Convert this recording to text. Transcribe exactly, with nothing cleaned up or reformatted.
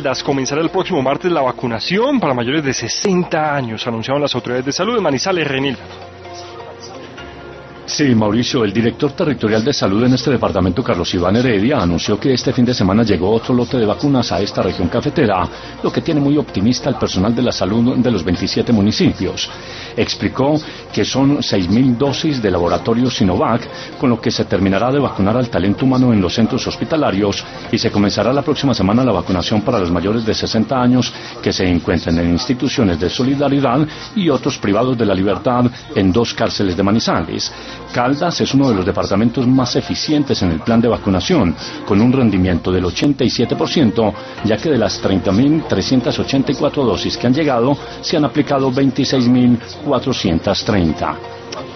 Comenzará el próximo martes la vacunación para mayores de sesenta años, anunciaron las autoridades de salud de Manizales. Renil. Sí, Mauricio, el director territorial de salud en este departamento, Carlos Iván Heredia, anunció que este fin de semana llegó otro lote de vacunas a esta región cafetera, lo que tiene muy optimista el personal de la salud de los veintisiete municipios. Explicó que son seis mil dosis de laboratorio Sinovac, con lo que se terminará de vacunar al talento humano en los centros hospitalarios y se comenzará la próxima semana la vacunación para los mayores de sesenta años que se encuentren en instituciones de solidaridad y otros privados de la libertad en dos cárceles de Manizales. Caldas es uno de los departamentos más eficientes en el plan de vacunación, con un rendimiento del ochenta y siete por ciento, ya que de las treinta mil trescientas ochenta y cuatro dosis que han llegado, se han aplicado veintiséis mil cuatrocientas treinta.